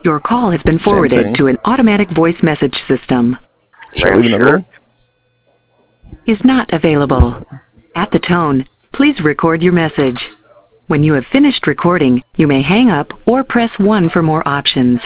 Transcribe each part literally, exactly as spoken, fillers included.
Your call has been Same forwarded thing. to an automatic voice message system. Should I leave another one? Is not available. At the tone, please record your message. When you have finished recording, you may hang up or press one for more options.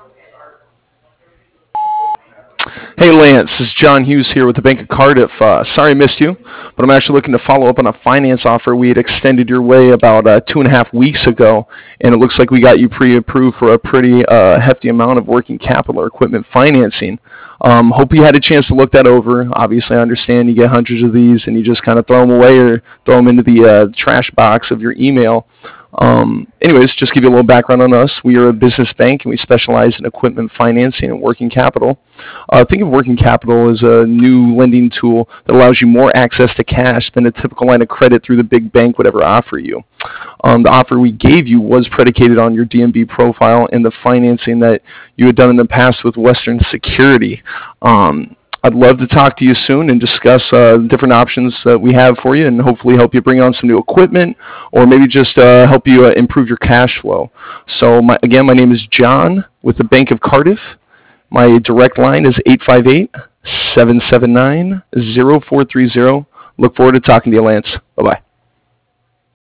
Hey Lance, this is John Hughes here with the Bank of Cardiff. Uh, sorry I missed you, but I'm actually looking to follow up on a finance offer we had extended your way about uh, two and a half weeks ago, and it looks like we got you pre-approved for a pretty uh, hefty amount of working capital or equipment financing. Um, hope you had a chance to look that over. Obviously, I understand you get hundreds of these and you just kind of throw them away or throw them into the uh, trash box of your email. Um, anyways, just give you a little background on us. We are a business bank and we specialize in equipment financing and working capital. Uh, think of working capital as a new lending tool that allows you more access to cash than a typical line of credit through the big bank would ever offer you. Um, the offer we gave you was predicated on your D M B profile and the financing that you had done in the past with Western Security. Um, I'd love to talk to you soon and discuss uh, different options that we have for you and hopefully help you bring on some new equipment or maybe just uh, help you uh, improve your cash flow. So my, again, my name is John with the Bank of Cardiff. My direct line is eight five eight, seven seven nine, zero four three zero. Look forward to talking to you, Lance. Bye-bye.